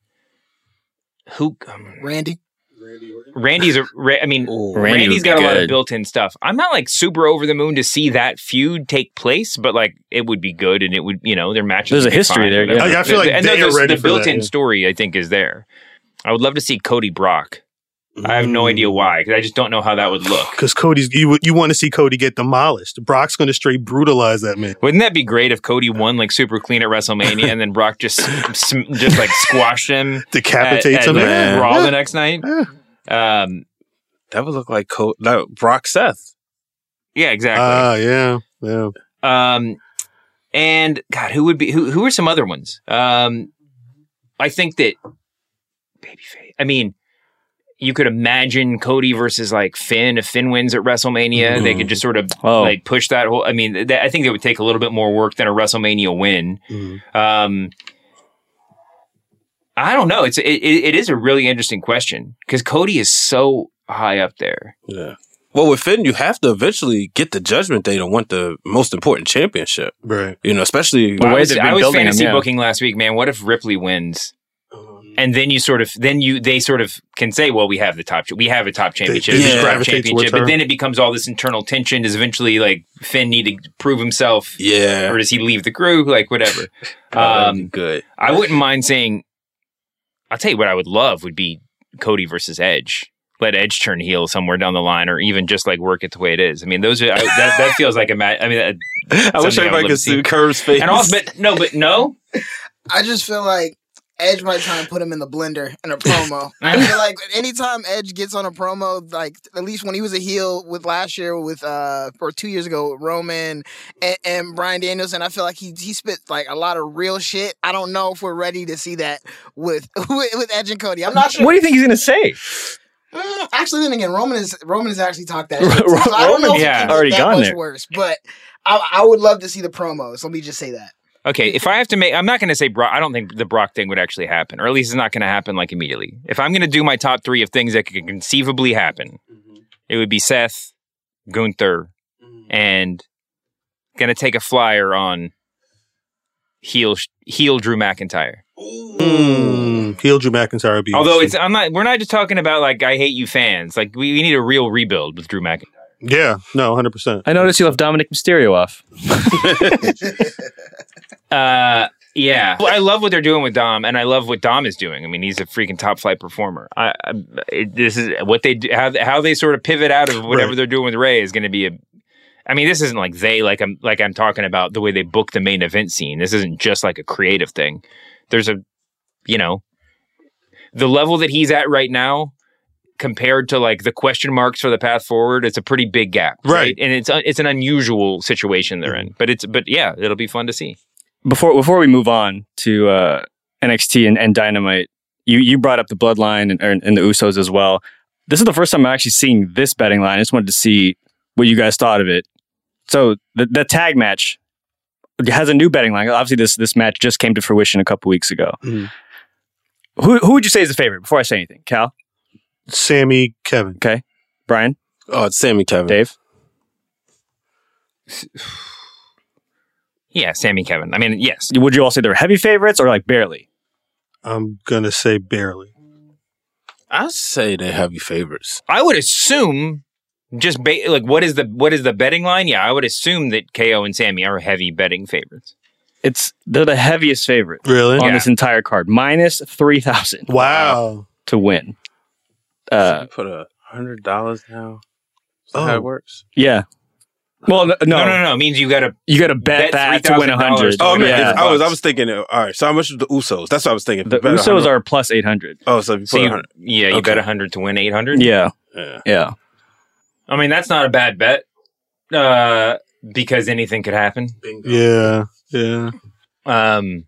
Randy. Randy's Randy's got a lot of built-in stuff. I'm not like super over the moon to see that feud take place, but like it would be good, and it would, their matches. There's a history there. Yeah. I feel like the built-in story, I think, is there. I would love to see Cody Brock. I have no idea why, because I just don't know how that would look. Because you want to see Cody get demolished. Brock's going to straight brutalize that man. Wouldn't that be great if Cody won like super clean at WrestleMania and then Brock just like squashed him, decapitates him, Raw the next night? That would look like Brock Seth. Yeah, exactly. Yeah. And God, who are some other ones? I think that babyface. I mean, you could imagine Cody versus like Finn. If Finn wins at WrestleMania, they could just sort of like push that whole. I mean, I think it would take a little bit more work than a WrestleMania win. I don't know. It is a really interesting question because Cody is so high up there. Yeah. Well, with Finn, you have to eventually get the Judgment Day to want the most important championship, right? Especially the way I was fantasy booking last week, man. What if Ripley wins? And then they sort of can say, well, we have a top championship, but then it becomes all this internal tension. Does eventually like Finn need to prove himself? Yeah. Or does he leave the group? Like whatever. Good. I wouldn't mind saying, I'll tell you what I would love would be Cody versus Edge. Let Edge turn heel somewhere down the line, or even just like work it the way it is. I mean, those are that feels like I wish everybody could see Curve's face. And also, but no. I just feel like Edge might try and put him in the blender in a promo. I feel like anytime Edge gets on a promo, like at least when he was a heel with last year with or 2 years ago with Roman and Bryan Danielson, I feel like he spit like a lot of real shit. I don't know if we're ready to see that with Edge and Cody. I'm not sure. What do you think he's gonna say? Actually, then again, Roman has actually talked that shit. So I don't know if it already that gone much there. worse, but I would love to see the promos. Let me just say that. Okay, if I have to I'm not going to say Brock. I don't think the Brock thing would actually happen, or at least it's not going to happen like immediately. If I'm going to do my top 3 of things that could conceivably happen, it would be Seth, Gunther, and going to take a flyer on heel Drew McIntyre. Heel Drew McIntyre would be. Although we're not just talking about like I hate you fans. Like we need a real rebuild with Drew McIntyre. Yeah, no, 100%. I noticed you left Dominic Mysterio off. Yeah. Well, I love what they're doing with Dom, and I love what Dom is doing. I mean, he's a freaking top flight performer. This is what they do, how they sort of pivot out of whatever they're doing with Ray is going to be this isn't like I'm talking about the way they book the main event scene. This isn't just like a creative thing. There's the level that he's at right now compared to like the question marks for the path forward, it's a pretty big gap, right? And it's an unusual situation they're in, but yeah, it'll be fun to see. Before we move on to NXT and Dynamite, you brought up the Bloodline and the Usos as well. This is the first time I'm actually seeing this betting line. I just wanted to see what you guys thought of it. So the tag match has a new betting line. Obviously, this match just came to fruition a couple weeks ago. Who would you say is the favorite? Before I say anything, Cal. Sammy, Kevin. Okay. Brian? Oh, it's Sammy, Kevin. Dave? Yeah, Sammy, Kevin. I mean, yes. Would you all say they're heavy favorites or like barely? I'm going to say barely. I'd say they're heavy favorites. I would assume just what is the betting line? Yeah, I would assume that KO and Sammy are heavy betting favorites. They're the heaviest favorite on this entire card. Minus 3,000. Wow. To win. So you put $100 now. Is that how it works? Yeah. Well, no. It means you gotta bet that to win 100. Oh man, I was thinking. All right, so how much is the Usos? That's what I was thinking. The Usos are plus 800. Oh, so if you put 100. You bet 100 to win 800. Yeah. I mean, that's not a bad bet. Because anything could happen. Yeah. I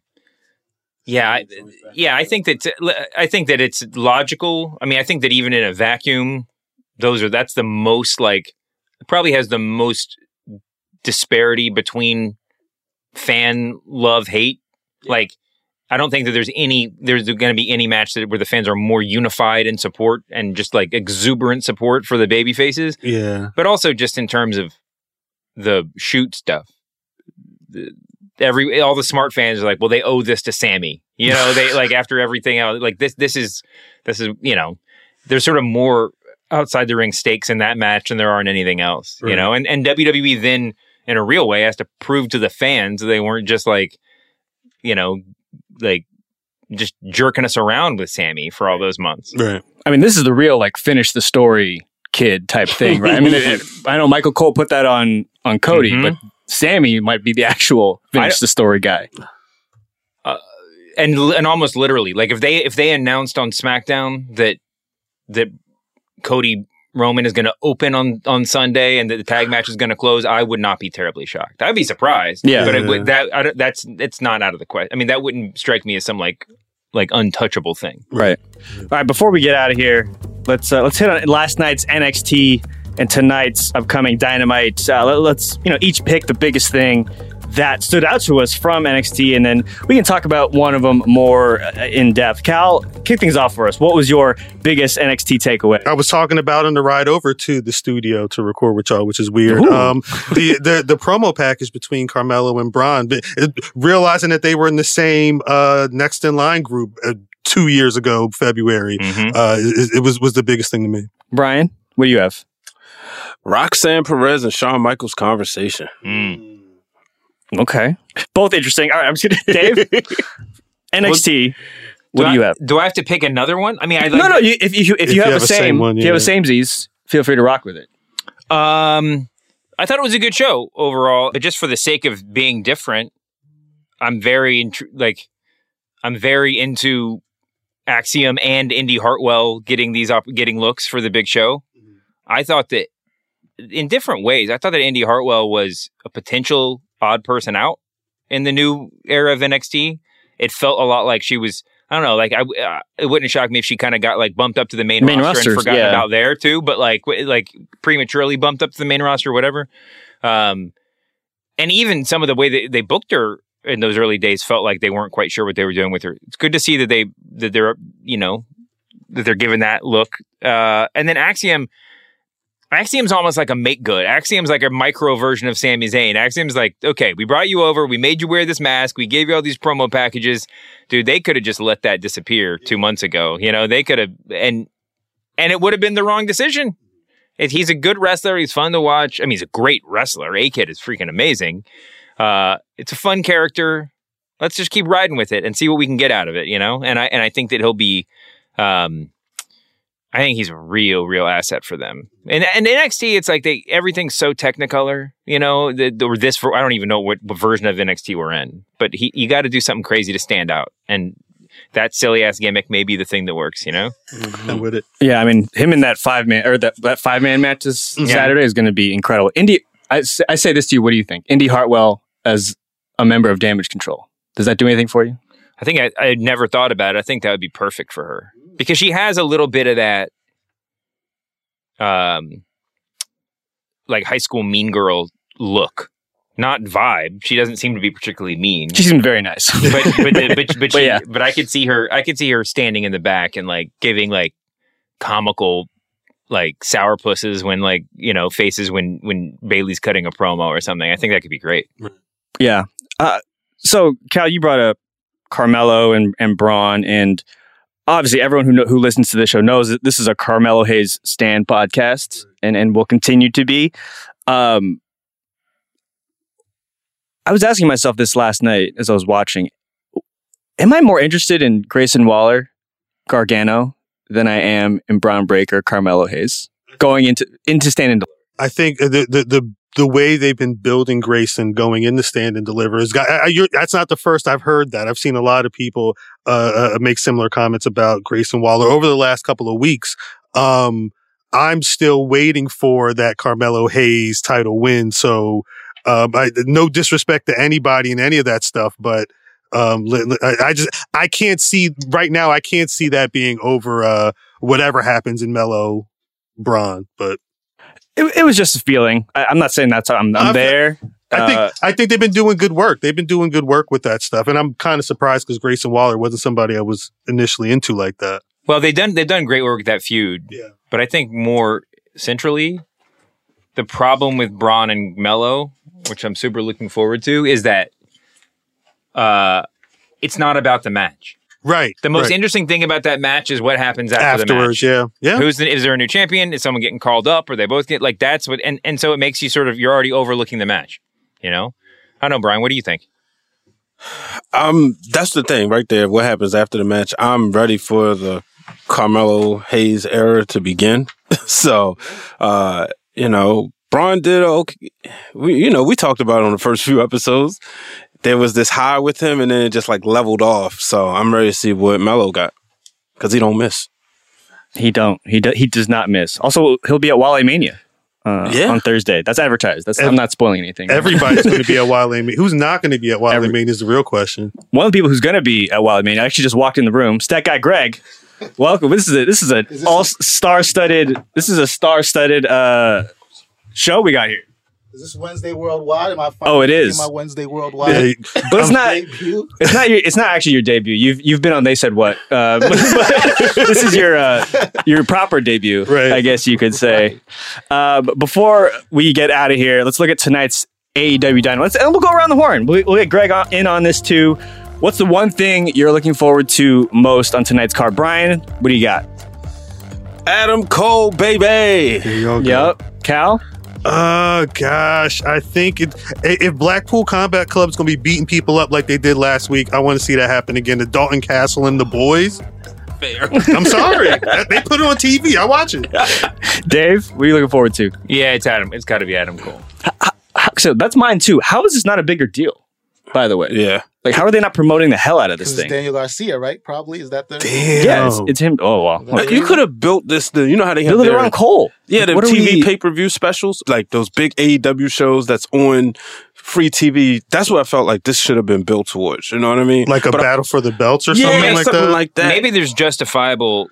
think that it's logical. I mean, I think that even in a vacuum, that's the most probably has the most disparity between fan love hate. Like, I don't think that there's going to be any match where the fans are more unified in support and just like exuberant support for the baby faces. Yeah. But also just in terms of the shoot stuff. All the smart fans are like, well, they owe this to Sammy. You know, they like after everything else, like this is, you know, there's sort of more outside the ring stakes in that match than there are in anything else, you know? And WWE then in a real way has to prove to the fans that they weren't just like, you know, like just jerking us around with Sammy for all those months. Right. I mean, this is the real like finish the story kid type thing, right? I mean, I know Michael Cole put that on Cody, but Sammy might be the actual finish the story guy. And almost literally, like if they announced on SmackDown that Cody Roman is going to open on Sunday and that the tag match is going to close, I would not be terribly shocked. I'd be surprised. Yeah, but it's not out of the question. I mean, that wouldn't strike me as some like untouchable thing. Right. All right. Before we get out of here, let's hit on last night's NXT and tonight's upcoming Dynamite. Let's each pick the biggest thing that stood out to us from NXT, and then we can talk about one of them more in depth. Cal, kick things off for us. What was your biggest NXT takeaway? I was talking about on the ride over to the studio to record with y'all, which is weird. The promo package between Carmelo and Braun, realizing that they were in the same next in line group 2 years ago, February, it was the biggest thing to me. Brian, what do you have? Roxanne Perez and Shawn Michaels conversation. Okay. Both interesting. All right, I'm just going to... Dave? NXT, what do you have? Do I have to pick another one? I mean, No, if you have the same one, if you have a samesies, feel free to rock with it. I thought it was a good show overall, but just for the sake of being different, I'm very into Axiom and Indy Hartwell getting looks for the big show. I thought that in different ways, I thought that Indy Hartwell was a potential odd person out in the new era of NXT. It felt a lot like she was, I don't know, like it wouldn't shock me if she kind of got like bumped up to the main roster and forgotten about there too, but like prematurely bumped up to the main roster or whatever. And even some of the way that they booked her in those early days felt like they weren't quite sure what they were doing with her. It's good to see that they're giving that look. And then Axiom's almost like a make good. Axiom's like a micro version of Sami Zayn. Axiom's like, okay, we brought you over. We made you wear this mask. We gave you all these promo packages. Dude, they could have just let that disappear 2 months ago. You know, they could have, and it would have been the wrong decision. He's a good wrestler. He's fun to watch. I mean, he's a great wrestler. A-Kid is freaking amazing. It's a fun character. Let's just keep riding with it and see what we can get out of it, you know? And I think that he'll be, I think he's a real asset for them. And NXT, it's like everything's so technicolor, you know, I don't even know what version of NXT we're in, but you got to do something crazy to stand out. And that silly ass gimmick may be the thing that works, you know? I'm with it. Yeah. I mean, him in that 5-man match this Saturday is going to be incredible. Indy, I say this to you. What do you think? Indy Hartwell as a member of Damage Control. Does that do anything for you? I think I had never thought about it. I think that would be perfect for her. Because she has a little bit of that, like high school mean girl look, not vibe. She doesn't seem to be particularly mean. She seems very nice, but I could see her standing in the back and like giving like comical like sourpusses when like, you know, faces when Bayley's cutting a promo or something. I think that could be great. Yeah. So Cal, you brought up Carmelo and Braun, and obviously everyone who listens to this show knows that this is a Carmelo Hayes stan podcast, and will continue to be. I was asking myself this last night as I was watching. Am I more interested in Grayson Waller, Gargano, than I am in Bron Breakker, Carmelo Hayes going into Stand and Deliver? I think the way they've been building Grayson going into Stand and Deliver is that's not the first I've heard that. I've seen a lot of people make similar comments about Grayson Waller over the last couple of weeks. I'm still waiting for that Carmelo Hayes title win. So no disrespect to anybody and any of that stuff, but I can't see right now. I can't see that being over whatever happens in Melo Bron, but it was just a feeling. I'm not saying that's I'm there. I think they've been doing good work. They've been doing good work with that stuff, and I'm kind of surprised because Grayson Waller wasn't somebody I was initially into like that. Well, they've done great work with that feud. Yeah, but I think more centrally, the problem with Bron and Melo, which I'm super looking forward to, is that it's not about the match. Right. The most interesting thing about that match is what happens afterwards. The match. Yeah. Is there a new champion? Is someone getting called up? Or they both get that's what, and so it makes you you're already overlooking the match. You know? I don't know, Brian. What do you think? That's the thing right there. What happens after the match? I'm ready for the Carmelo Hayes era to begin. So, Bron did okay. We talked about it on the first few episodes. There was this high with him, and then it just leveled off. So I'm ready to see what Melo got because he don't miss. He does not miss. Also, he'll be at Wale Mania on Thursday. That's advertised. I'm not spoiling anything. Everybody's going to be at Wale Mania. Who's not going to be at Wale Mania is the real question. One of the people who's going to be at Wale Mania actually just walked in the room. Stat guy Greg, welcome. This is a star-studded show we got here. Is this Wednesday Worldwide? Am I it is my Wednesday Worldwide? But it's not. It's not actually your debut. You've been on They Said What. But this is your proper debut, right. I guess you could say. But before we get out of here, let's look at tonight's AEW Dynamite. And we'll go around the horn. We'll get Greg in on this too. What's the one thing you're looking forward to most on tonight's card, Brian? What do you got? Adam Cole, baby. Here you go. Yep. Cal. Gosh, I think if Blackpool Combat Club's going to be beating people up like they did last week, I want to see that happen again. The Dalton Castle and the boys. Fair. I'm sorry. They put it on TV. I watch it. Dave, what are you looking forward to? Yeah, it's Adam. It's got to be Adam Cole. So that's mine too. How is this not a bigger deal, by the way? Yeah. How are they not promoting the hell out of this thing? It's Daniel Garcia, right? Probably. Is that the... Damn. Yeah, it's him. Oh, wow. You could have built this... You know how they have build it around Cole. Yeah, the TV pay-per-view specials. Those big AEW shows that's on free TV. That's what I felt like this should have been built towards. You know what I mean? Like a battle for the belts or something like that? Maybe there's justifiable...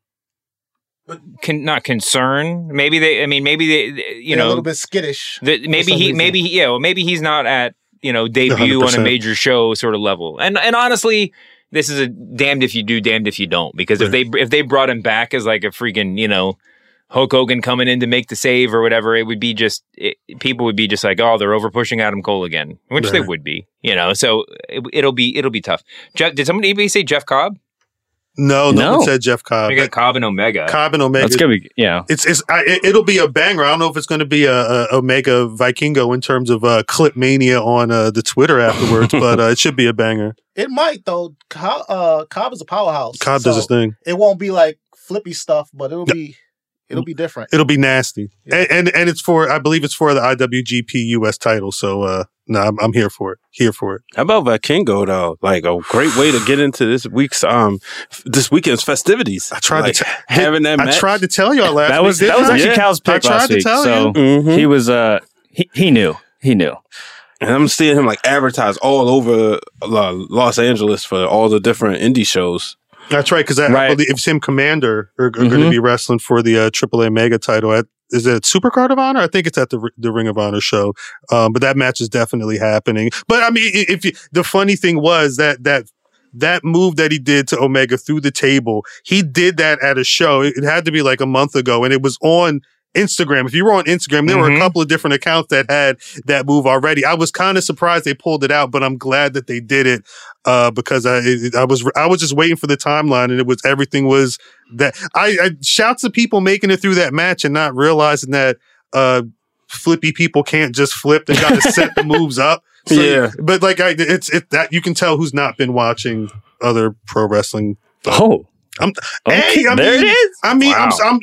not concern. Maybe they... I mean, maybe they... a little bit skittish. Maybe he's not at... debut 100%. On a major show sort of level. And honestly, this is a damned if you do, damned if you don't. Because if they brought him back as a freaking, Hulk Hogan coming in to make the save or whatever, it would be people would be just oh, they're over pushing Adam Cole again, which they would be, So it'll be tough. Did anybody say Jeff Cobb? No one said Jeff Cobb. We got Cobb and Omega. That's gonna be it'll be a banger. I don't know if it's going to be a Omega Vikingo in terms of clip mania on the Twitter afterwards, but it should be a banger. It might though. Cobb is a powerhouse. Cobb does his thing. It won't be flippy stuff, but it'll be different. It'll be nasty, and it's I believe it's for the IWGP US title. So I'm here for it. How about Vikingo though? A great way to get into this weekend's festivities. I tried to having that match. I tried to tell y'all last week. That was actually Cal's pick last week. So he was he knew. And I'm seeing him advertised all over Los Angeles for all the different indie shows. That's right, because I believe it's him Commander are going to be wrestling for the AAA Mega title is it Supercard of Honor? I think it's at the Ring of Honor show. But that match is definitely happening. But I mean, the funny thing was that move that he did to Omega through the table, he did that at a show. It had to be a month ago, and it was on Instagram. If you were on Instagram, there were a couple of different accounts that had that move already. I was kind of surprised they pulled it out, but I'm glad that they did it because I was just waiting for the timeline, and everything was that. I shouts to people making it through that match and not realizing that flippy people can't just flip. They got to set the moves up. So, yeah, but like it's that you can tell who's not been watching other pro wrestling. Oh, it is. I mean, wow.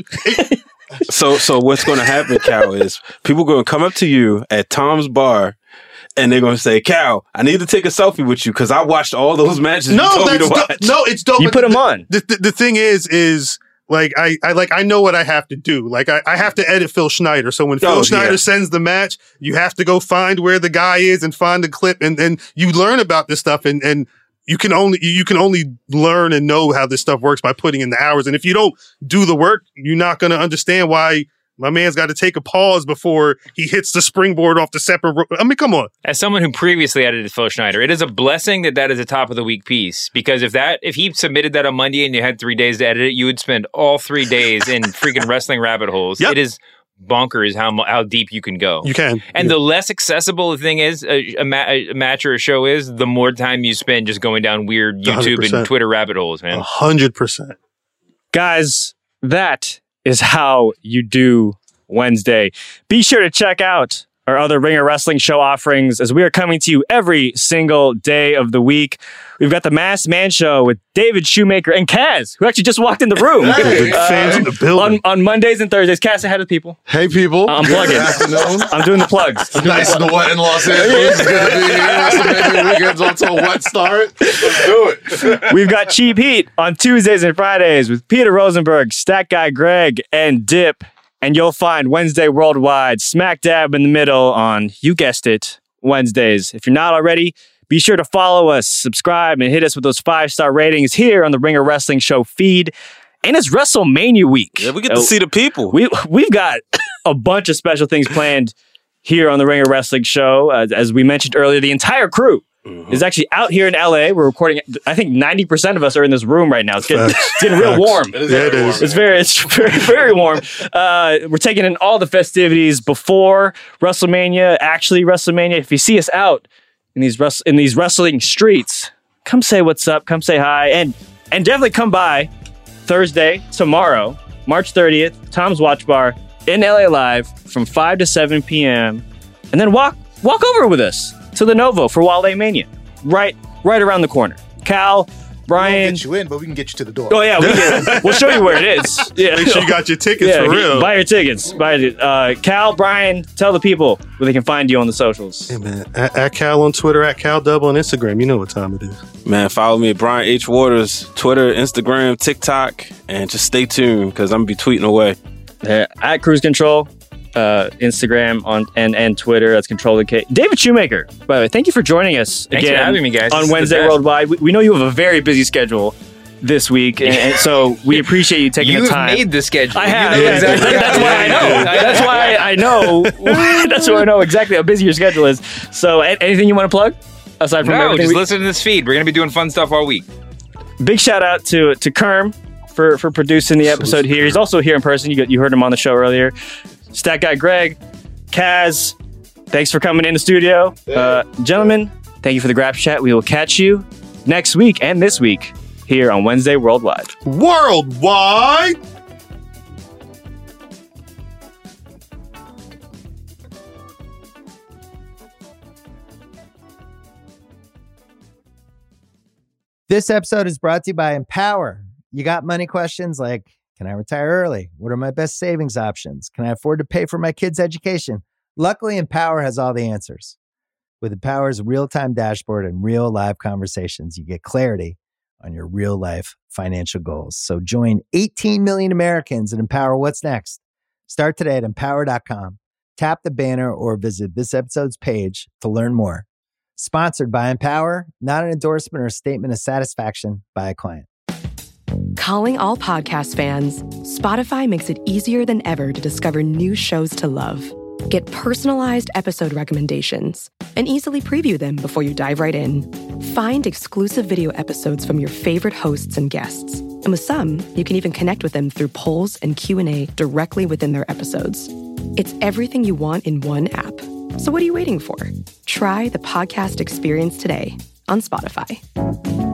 So what's going to happen, Cal, is people going to come up to you at Tom's bar and they're going to say, Cal, I need to take a selfie with you because I watched all those matches you told me to watch. It's dope. You put them on. The thing is like I know what I have to do. Like I have to edit Phil Schneider. So when Phil Schneider sends the match, you have to go find where the guy is and find the clip, and then you learn about this stuff and you can only learn and know how this stuff works by putting in the hours. And if you don't do the work, you're not going to understand why my man's got to take a pause before he hits the springboard off the separate. I mean, come on. As someone who previously edited Phil Schneider, it is a blessing that is a top of the week piece, because if he submitted that on Monday and you had 3 days to edit it, you would spend all 3 days in freaking wrestling rabbit holes. Yep. It is bonkers how deep you can go. You can. And the less accessible the thing is, a match or a show is, the more time you spend just going down weird YouTube 100%. And Twitter rabbit holes, man. 100%. Guys, that is how you do Wednesday. Be sure to check out our other Ringer Wrestling Show offerings as we are coming to you every single day of the week. We've got the Masked Man Show with David Shoemaker and Kaz, who actually just walked in the room. Hey, fans in the building. On Mondays and Thursdays. Kaz, say hi to the people. Hey, people. I'm plugging. I'm doing the plugs. Nice and wet in Los Angeles. It's going to be here. WrestleMania weekend's on to a wet start. Let's do it. We've got Cheap Heat on Tuesdays and Fridays with Peter Rosenberg, Stat Guy Greg, and Dip. And you'll find Wednesday Worldwide smack dab in the middle on, you guessed it, Wednesdays. If you're not already, be sure to follow us, subscribe, and hit us with those 5-star ratings here on the Ringer Wrestling Show feed. And it's WrestleMania week. Yeah, we get to see the people. We've got a bunch of special things planned here on the Ringer Wrestling Show. As we mentioned earlier, the entire crew is actually out here in LA. We're recording. I think 90% of us are in this room right now. It's getting real warm. It is. It's very, very warm. We're taking in all the festivities before WrestleMania. Actually, WrestleMania. If you see us out in these wrestling streets, come say what's up. Come say hi, and definitely come by Thursday, tomorrow, March 30th, Tom's Watch Bar in LA Live from 5 to 7 p.m. And then walk over with us to the Novo for Wale Mania, right around the corner. Cal, Brian, we won't get you in, but we can get you to the door. Oh yeah, we'll show you where it is. Yeah. Make sure you got your tickets for real. Buy your tickets. Cal, Brian, tell the people where they can find you on the socials. Hey man, at Cal on Twitter, at Cal Double on Instagram. You know what time it is. Man, follow me at Brian H. Waters, Twitter, Instagram, TikTok, and just stay tuned because I'm gonna be tweeting away. At Cruise Control. Instagram and Twitter. That's Control the K. David Shoemaker, by the way, thank you for joining us Thanks for having me, guys. On Wednesday Worldwide. We know you have a very busy schedule this week, and so we appreciate you taking the time. You made the schedule. I have. Exactly. That's why I know. That's why I know. That's why I know exactly how busy your schedule is. So, anything you want to plug aside from everything? Just listen to this feed. We're going to be doing fun stuff all week. Big shout out to Kerm for producing the episode here. He's also here in person. You heard him on the show earlier. Stat Guy Greg, Kaz, thanks for coming in the studio. Gentlemen, thank you for the Grab Chat. We will catch you next week and this week here on Wednesday Worldwide. Worldwide! This episode is brought to you by Empower. You got money questions like, can I retire early? What are my best savings options? Can I afford to pay for my kids' education? Luckily, Empower has all the answers. With Empower's real-time dashboard and real live conversations, you get clarity on your real-life financial goals. So join 18 million Americans and Empower what's next. Start today at empower.com. Tap the banner or visit this episode's page to learn more. Sponsored by Empower, not an endorsement or a statement of satisfaction by a client. Calling all podcast fans, Spotify makes it easier than ever to discover new shows to love. Get personalized episode recommendations and easily preview them before you dive right in. Find exclusive video episodes from your favorite hosts and guests, And with some, you can even connect with them through polls and Q&A directly within their episodes. It's everything you want in one app. So what are you waiting for? Try the podcast experience today on Spotify.